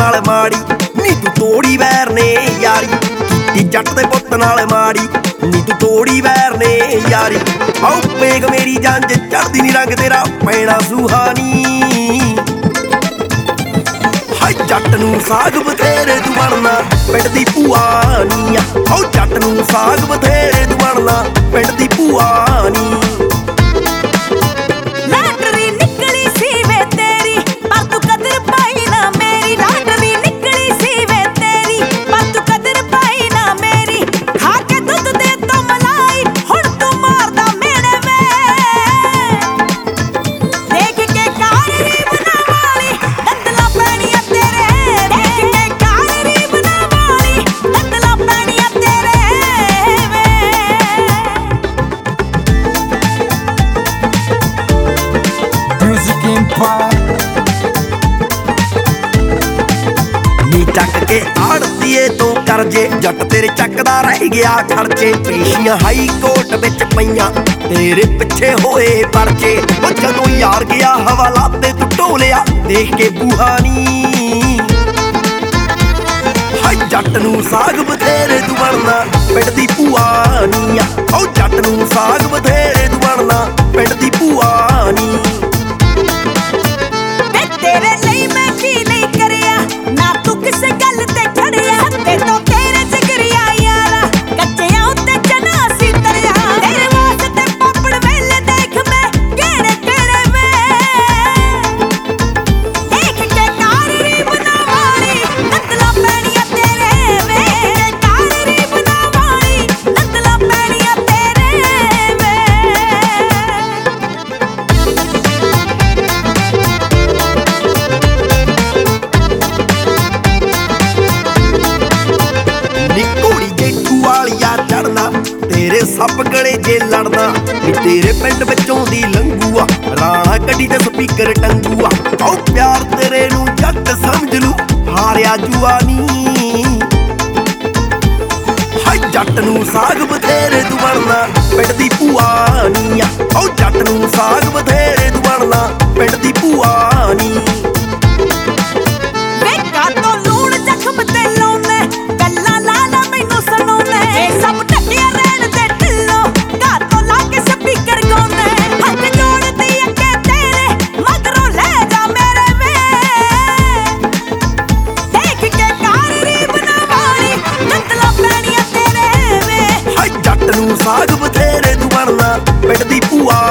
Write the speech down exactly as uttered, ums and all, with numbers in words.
नाल माड़ी नी तू तोड़ी वैर ने यारी कीती जट दे पुत्त नाल माड़ी नी तू तोड़ी वैर ने यारी आओ पेग मेरी जंज चढ़दी नी रंग तेरा पैना सुहानी हाय जट नूं साग बथेरे तू बनना पिंड दी भूआ नी आओ जट नूं साग बथेरे तू बनना पिंड दी भूआ नी नी चक के आड़तीए तो करजे जट तेरे चकदा रह गया खर्चे पेशियां हाई कोर्ट विच पईयां तेरे पिछे होए परचे ओ जदों यार गया हवाला ते तू ढोलिया देख के बूहानी हाय जट नूं साग बथेरे तू बनना पिंड दी भूआ नी ओ जट नूं साग बथेरे तू बनना पिंड दी भूआ नी तेरे ਲਈ मैं की नहीं करिया ना तू किसे गल ते खड़िया ते तो तेरे जिगरिया यारा कच्चियां उत्ते चना सी तरिया तेरे वास्ते पापड़ वेले देख मैं केड़े केड़े वे देख के कारी बनावाली नंदला पैणिया तेरे वे कारी बनावाली नंदला पैणिया तेरे वे चढ़ना तेरे सप गले जे लड़ना तेरे पिंड विचों दी लंगूआ राणा कड्डी ते स्पीकर टंगूआ आओ प्यार तेरे नूं जट समझ लू हारिया जुआ नी हाय जट नूं साग बथेरे तू बनना पिंड दी भूआ नी आओ जट नूं साग बथेरे तू बनना पिंड दी भूआ नी साग बथेरे तू बनना पिंड दी भूआ